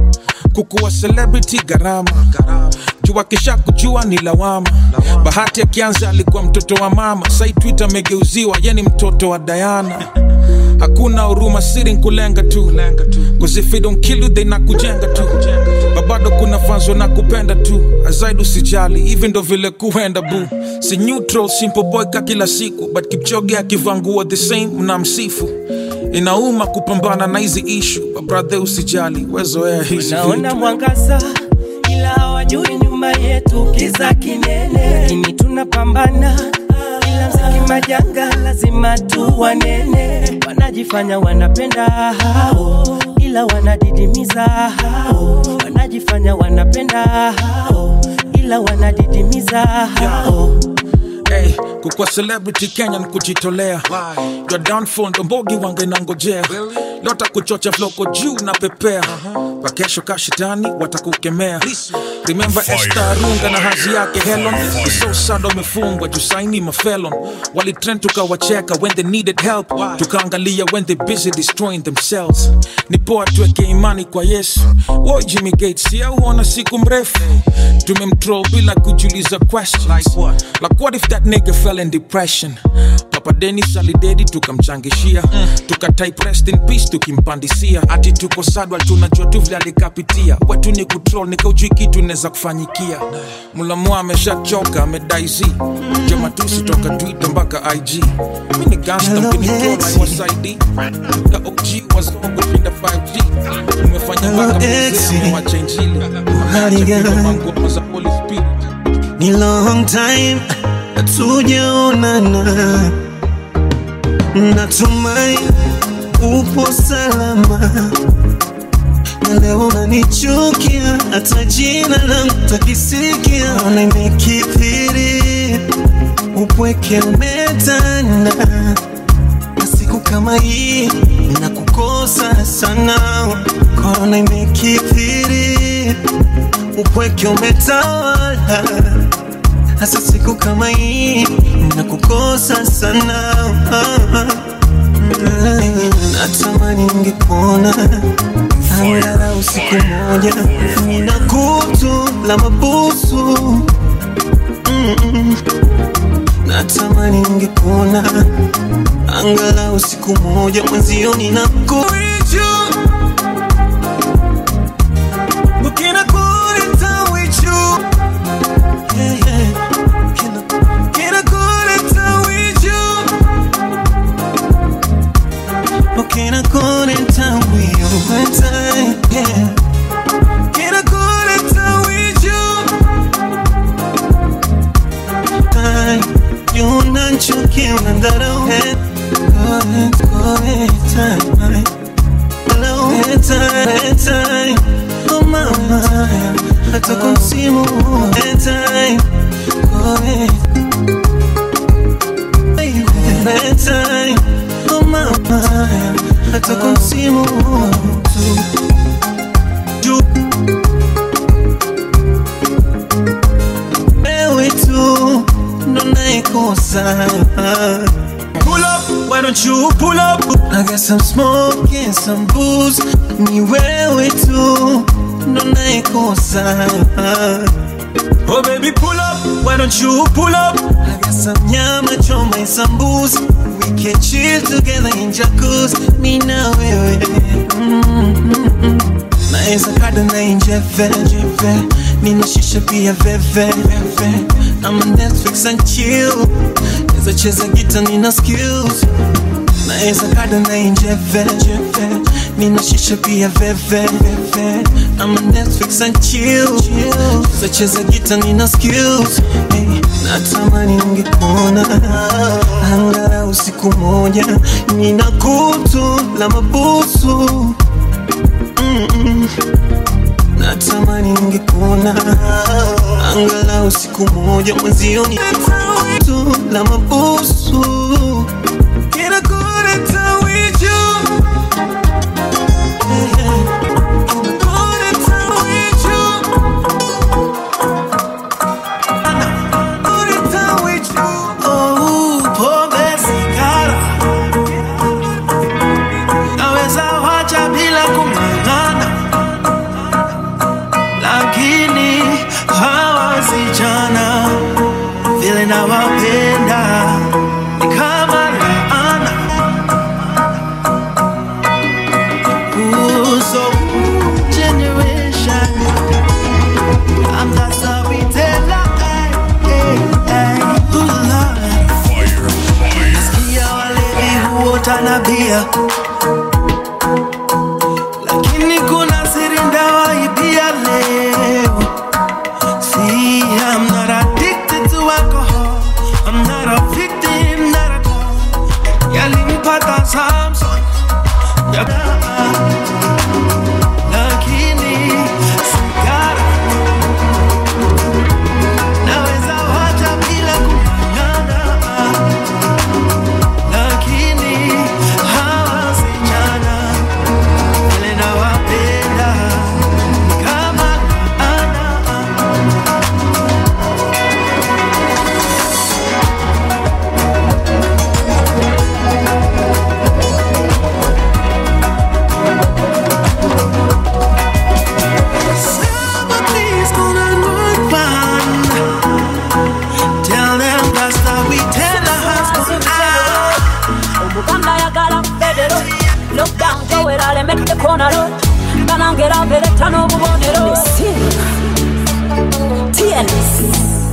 Kukuwa celebrity gharama, jua kisha kujua ni lawama. Bahati akianza alikuwa mtoto wa mama, sai Twitter amegeuziwa yeni mtoto wa Diana. Hakuna huruma, siri nkulenga tu, cause if they don't kill you they nakujenga tu. Babado kuna fans wanakupenda tu, azaidi usijali, hivi ndo vile kuenda boo. Si neutral, simple boy ka kila siku, but Kipchoge akivangua the same mnamsifu. Inauma kupambana na hizi issue, but brother usijali, wezoea hizi vitu. Naona mwangaza ila hawajui nyuma yetu kiza kinene, lakini tunapambana ila mziki majanga lazima tu wanene. Wanajifanya wanapenda hao ila wanadidimiza hao, wanajifanya wanapenda hao ila wanadidimiza hao. Hey, kukua celebrity Kenya ni kujitolea. Your downfall ndo mbogi wanga inangojea. Lota kuchocha floko juu na pepea. Wakesho kashitani watakukemea. Remember Esther Arunga na hazi yake Helen. So sad wamefungwa juu saini mafelon. Wali trend tukawacheka when they needed help, tukaangalia when they busy destroying themselves. Ni poa tuweke imani kwa Yesu. Woi Jimmy Gates ya uona siku mrefu. Tumemtroll bila kujiuliza questions. Like what if that nigga fell in depression? Papa Dennis alidedi tukamchangishia, tukatype rest in peace tukimpandisia. Ati tuko sad wal tunajua tu vile alikapitia. Watu ni kutroll nikaujui kitu neza kufanyikia. Mulamua ameshachoka amedaizi, jema tusi toka Twitter mpaka IG. Mini gangster mkini troll I was ID. The OG was on kupinda 5G. Umefanya mpaka mzee wa chanjili. Mango za Holy Spirit. Ni long time hatujaonana, natumai upo salama. Na leo unanichukia, hata jina langu takisikia. Ona imekithiri, upweke umetanda. Na siku kama hii, ninakukosa sana. Korona imekithiri, upweke umetawala. Hasa siku kama hii nakukosa sana. Natamani ningekuona angalau siku moja, nina kutu la mabusu. Natamani ningekuona angalau siku moja, mwenzio nina kutu. Ukina kuleta wichu, can I call it down with you one time, yeah. Can I call it down with you? Time, you not choking under the head. Call it time. Hello, time. Oh mama, hata kumsimu time. Call it time. Oh mama, hata kumsimu tu. Ewe tu ndo naikosa. Pull up, why don't you pull up? I got some smoke and some booze. Ni wewe tu ndo naikosa. Oh baby pull up, why don't you pull up? I got some nyama choma and some booze. We can chill together in jacuzzi. Mi na wewe. Naeza kada na injeve. Nina shisha pia veve. I'm on Netflix and chill. Naeza cheza guitar nina skills. Naeza kada na injeve. Nina shisha pia veve. I'm on Netflix and chill. Naeza cheza guitar nina skills. Hey, natamani ningekuona angalau siku moja, nina kutu la mabusu. Natamani ningekuona angalau siku moja, mwenzio ni kutu la mabusu. Can I call it down with you? mafuta na bia, lakini kuna siri ndawaibia leo. See, I'm not addicted to alcohol, I'm not a victim, not at all. Yalimpata Samson, lakini sigara naweza wacha bila kung'ang'ana, lakini hawa wasichana vile nawapenda kama look down, go it all and make the corner look. Gonna get out with a ton of bonero. TNS.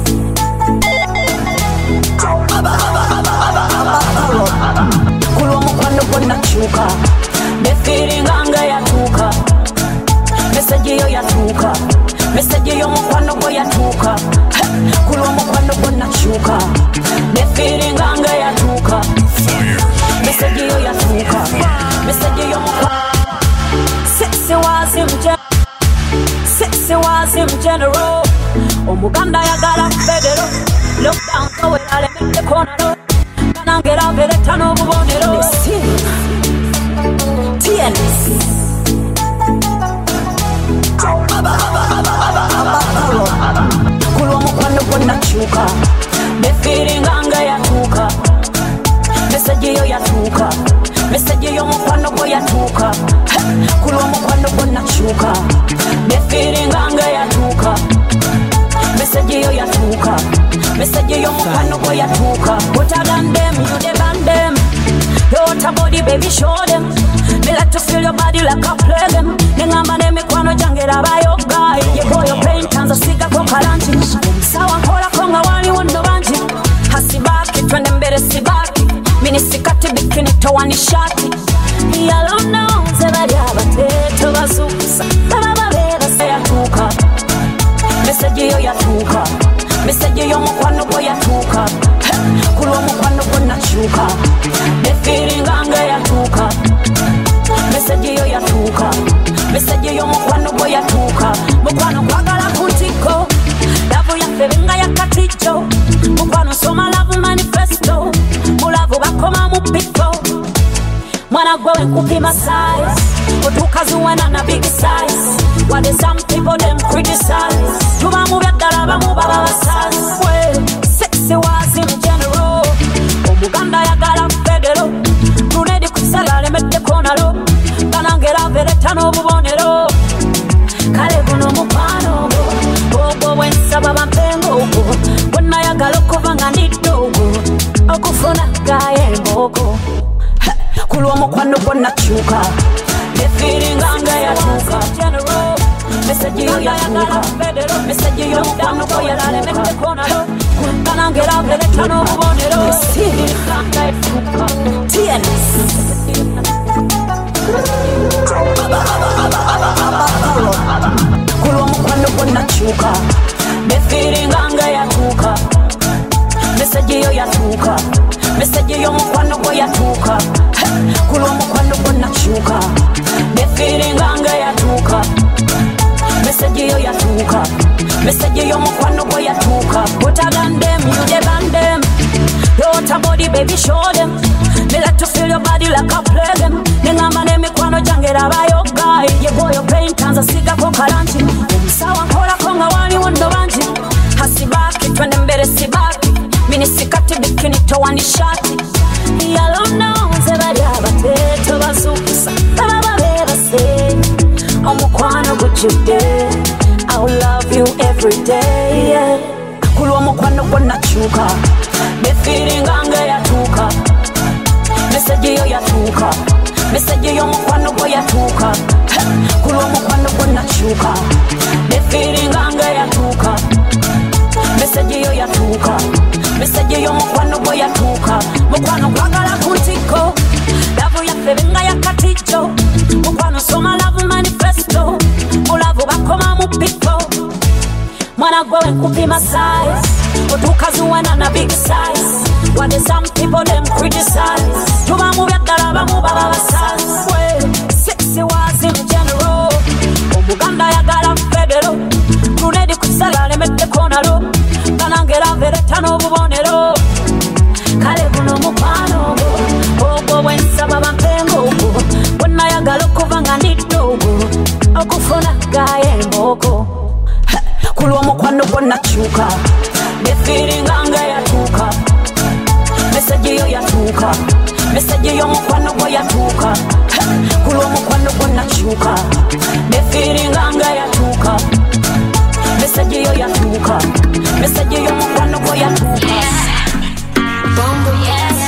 Kulomo kwando kona chuka. The feeling anga ya tuka. Message yo ya tuka. Message yo mkwando kwa ya tuka. Kulomo kwando kona chuka. The feeling anga ya tuka. Message yo ya tuka. Message yo mkwando. Sexy was him general. Omuganda ya gala bedero. Look down so we all make the corner. Gonna get out with a ton of bonero. TNS. Kulomo kwando kona chuka. The feeling anga ya tuka. Message yo ya tuka. Message yo mkwando kwa ya tuka. Kulomo kwando kona chuka. The feeling anga ya tuka. Message yo ya tuka. Message yo mkwando kwa ya tuka. Put a gun them, you the band them. Don't a body baby show them. Me like to feel your body like a play them. Nengamba ne mikwano jangera bayo guy. Ye boy your pain tanza sika kwa karanti. Sawa kola konga wali wondo banji. Hasibaki twende mbele sibaki. Mini sikati bikini towani shati. Yalo no zebali abateto bazukusa. Baba babeba se ya tuka. Message yo ya tuka. Message yo mkwano kwa ya tuka. Kulo mkwano kwa na chuka. The feeling anga ya tuka. Message yo ya tuka. Message yo mkwano kwa ya tuka. Mkwano kwa gala kutiko. Lavu ya febenga ya katicho. Mkwano soma lavu manifesto. Mulavu bakoma mupiko. Mwana gwewe kupima size. Utukazuwena na big size. What is some people them criticize. Tuba mubya dala mubaba basazi. Sexy was in general. Omuganda ya gala federo. Tunedi kusalale mette konalo. Kanangera vere tano bubonero. Kale guno mupano. Bobo wensaba bampengo. Wena ya gala kuvanga nidogo. Okufuna gaye mboko. Kulomo kwando kona chuka. The feeling anga ya tuka. Message yo ya tuka. Message yo mkwando kwa ya tuka. Kanangera vele tano bubonero. TNS. Kulomo kwando kona chuka. The feeling anga ya tuka. Message yo ya tuka. Message yo mkwando kwa ya tuka. Kulomo kwando kona chuka. The feeling anga ya tuka. Message yo ya tuka. Message yo mkwano kwa ya tuka. Put a gun them, you the band them. Don't a body baby show them. Me like to feel your body like a play them. Nengamba ne mikwano jangera bayo guy. Ye boy your pain tanza siga kwa karanti. Sawa kola konga wali wondo banji. Hasibaki twende mbele sibaki. Mini sikati bikini towani shati. Yalo no zebali abateto bazukusa. Baba babeba say omukwano gujude. I will love you every day, yeah. Kulwa mukwano kona chuka. The feeling anga ya tuka. Message yo ya tuka. Message yo mukwano kwa ya tuka. Kulwa mukwano kona chuka. The feeling anga ya tuka. Message yo ya tuka. Message yo mukwano kwa ya tuka. Mukwano kwa gala kutiko. kupima size. Otukazuwana na big size. What the some people them criticize. Tuba mubya dala bamu baba basaze. Sexy was in general. Omuganda yagala federo. Tunedi kusala lemete konalo. Kanangera veretano bubonero. Kale kuno mupano. Ogo wensaba bampengo. Wena yagala okuvanga ndidogo. Okufuna gaye mboko. Kulwa mukwano gwonna chuka. The feeling anga yatuka. Message yo yatuka. Message yo mukwano gwo yatuka. Kulwa mukwano gwonna chuka. The feeling anga yatuka. Message yo yatuka. Message yo mukwano gwo yatuka. Bombo yes.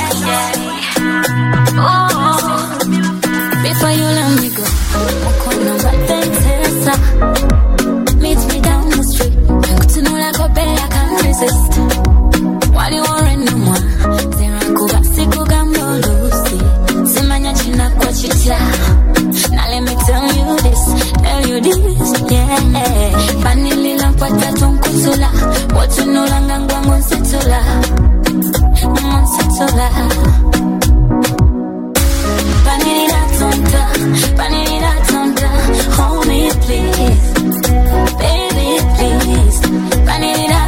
Oh, before you let me go, mukwano batentesa. Meet me down the street. To know like a bear, I can't resist. Why do you want no more? Zera kuba siku gambo lusi. Simanya china kwa chicha. Now let me tell you this, yeah. Panili lampata tonkutula. What you know langangwa monsitula. Panili la tonta, hold me please. Baby, please. Panira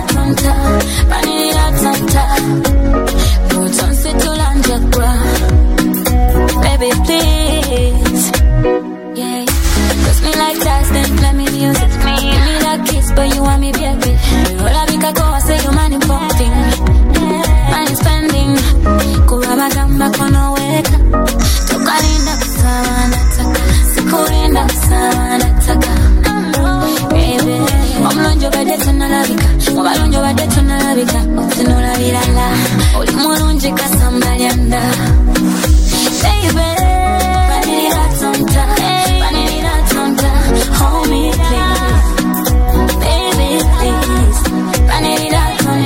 tonta. Put on situlanja bra. Baby, please. Yeah. Kiss me like that, then let me use it. Give me that kiss, but you want me baby. All I think I go, I say you money pumping. Money spending. Kuraba gamba kono weka. Tokarinda sawa nataka. Sikurinda sawa nataka. Baby, omulonjo bade tunalabika, obalonjo bade tunalabika, otunulabirala, oli mulungi kasambalyanda. Baby, panira tonta, hold me please. Baby, please, panira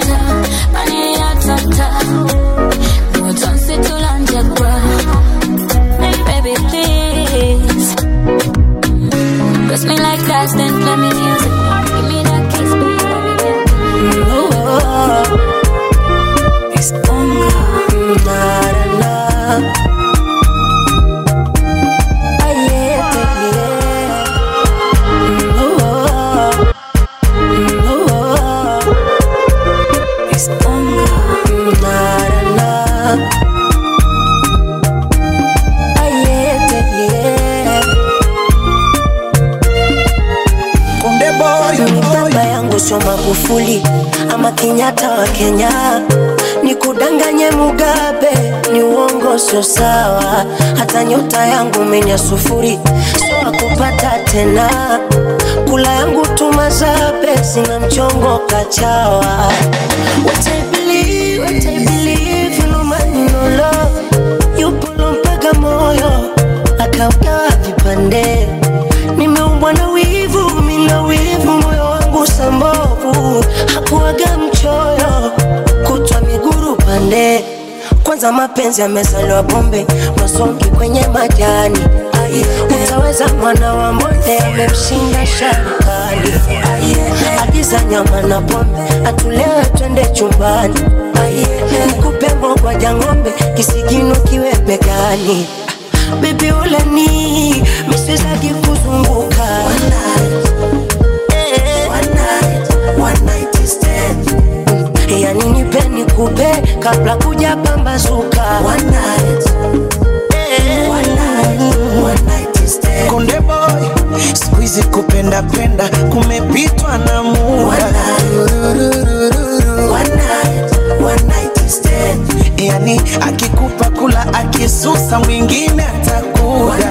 tonta, mutonsi tulanja kwa. Baby, please. Kiss me like that, then let me use it. Give me that kiss, baby. It's onga, na. It's onga, na. Baba yangu sio Magufuli ama Kenyatta wa Kenya, nikudanganye Mugabe ni uongo, sio sawa. Hata nyota yangu menya sufuri, sio kupata tena. Kula yangu tumazabe, sina mchongo kachawa. What I believe, you know man, you know love. Yupo mpaka moyo, akaugawa vipande. Nimeumbwa na wivu, mina wivu, moyo wangu sambovu. Hakuwaga mchoyo, kutwa miguru pande. Kwanza mapenzi yamezaliwa bombe, masongi kwenye majani. Utaweza mwana wa mbonde, amemshinda sharukani. Agiza nyama na pombe, atulewe twende chumbani. Nikupe mbogwa jangombe, kisigino kiwe begani. Baby ulani, miswezaki kuzunguka. One night is dead. Yani nipe nikupe, kabla kuja pambazuka. One night is dead. Konde boy, squeeze kupenda kumepitwa na muda. One night is dead. Yani akikupa kula, akisusa mwingine atakuda.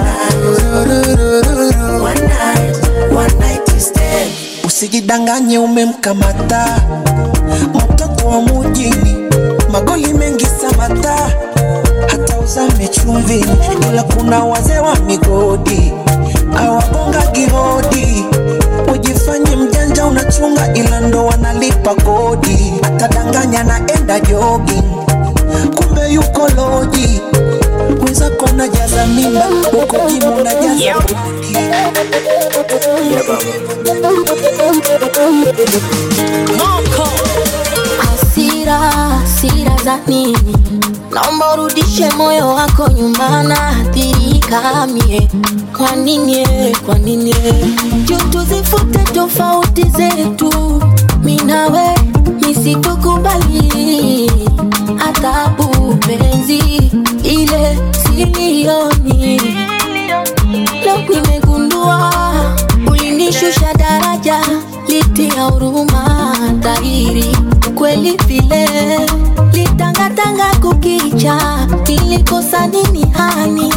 One night is dead. Usijidanganye umemkamata mtoto wa mujini, magoli mengi samata, hata uzame chumvini. Ila kuna wazee wa migodi awabonga gihodi. Ujifanye mjanja unachunga, ila ndo wanalipa kodi. Atadanganya naenda jogging, kumbe yuko loji. mwenzako najaza mimba, uko jimu najaza Hasira za nini? Naomba urudishe moyo wako nyuma, naathirika mie. Kwa nini? Juu tuzifute tofauti zetu, mimi nawe nisitukubali. Adhabu penzi ile silioni, leo nimegundua ulinishusha daraja, litia huruma dhahiri. Kweli vile litangatanga kukicha, nilikosa nini hani?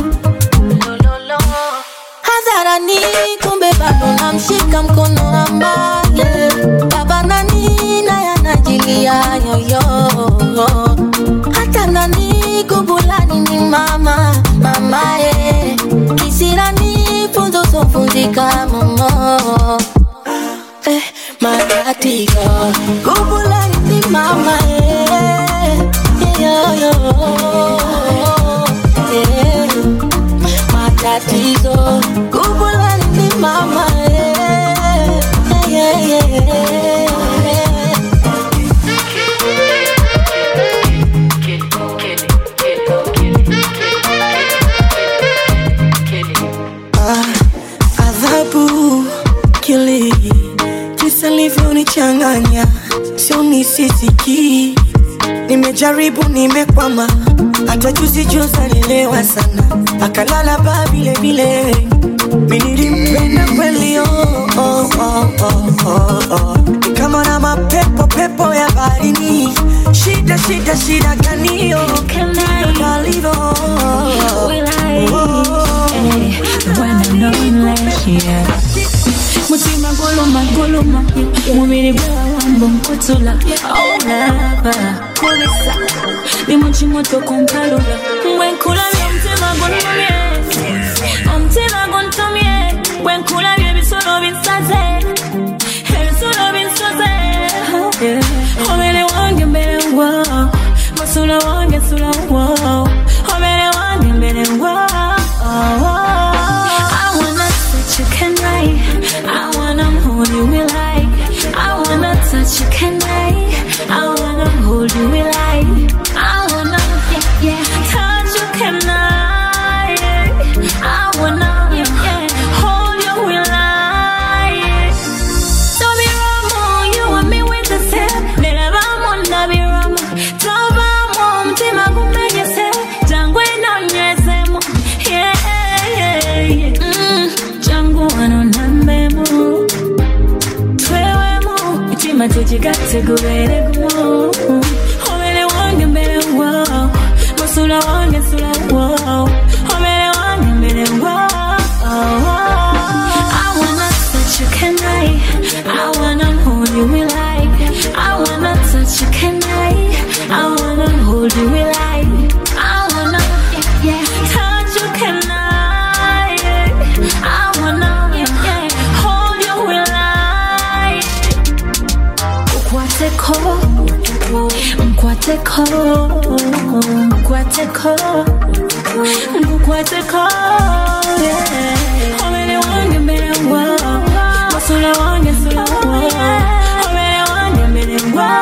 Hadharani kumbe bado namshika mkono ambaye baba nani na yanajilia yoyo. Hata nani kubulani ni mama ye, kisirani funzo sofunzika mama. Matatizo kubulani ni mama yo. Matatizo kubulani ni mama adhabu kili kisa livyonichanganya, sio nisisiki. Nimejaribu nimekwama, hata juzi alilewa sana, akalala ba vile. Mimi nilimpenda kweli kama na mapepo ya baharini. Shida gani Mutima goloma mumiri bwa wambo nkotula olaba kolesa ni muchimoto kompalula mwenkula omtima gontomye mwenkula bisolo binsaze omere wange mbere wa masula wange sula wa omere wange mbere wa. I wanna touch you, can I wanna hold you, will I wanna touch you, can I wanna hold you, will I wanna touch you, can I wanna hold you, will I. Don't be wrong, you and me with the same. Never wanna be wrong. Don't be wrong, tima kumenya se. Jangwe na nyezemo, jangu wano nambemo. Twewemo, itima tujigate gubere gumo. Omele wange mbele wow, masula wange sula wow. Omele wange mbele wow. I wanna touch you, can I wanna hold you, will I wanna touch you, can I wanna hold you, will I wanna touch you, can I wanna hold you, will I. Mkwateko, yeah. Omele wange mbele wa, masula wange sula wa. Omele wange mbele wa.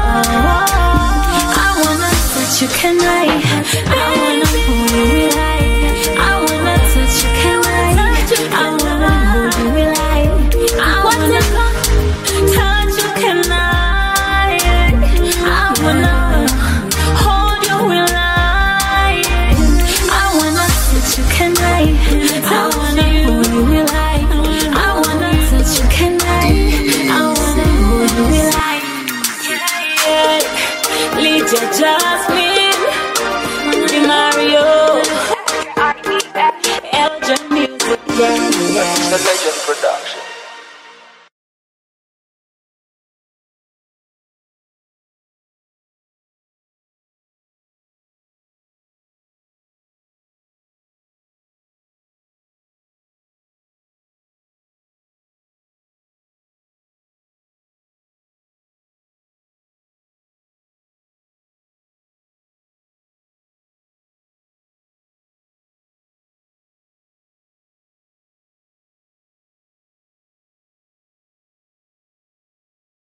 I wanna touch you, can I wanna hold you, will I wanna touch you, can I wanna hold you, will I wanna touch you, can I wanna hold you, will I wanna touch you, can I wanna hold you, will I wanna touch you, can I wanna hold you, will I. Lydia Jasmine, Di Mario, Elgin Music, The Legend Production.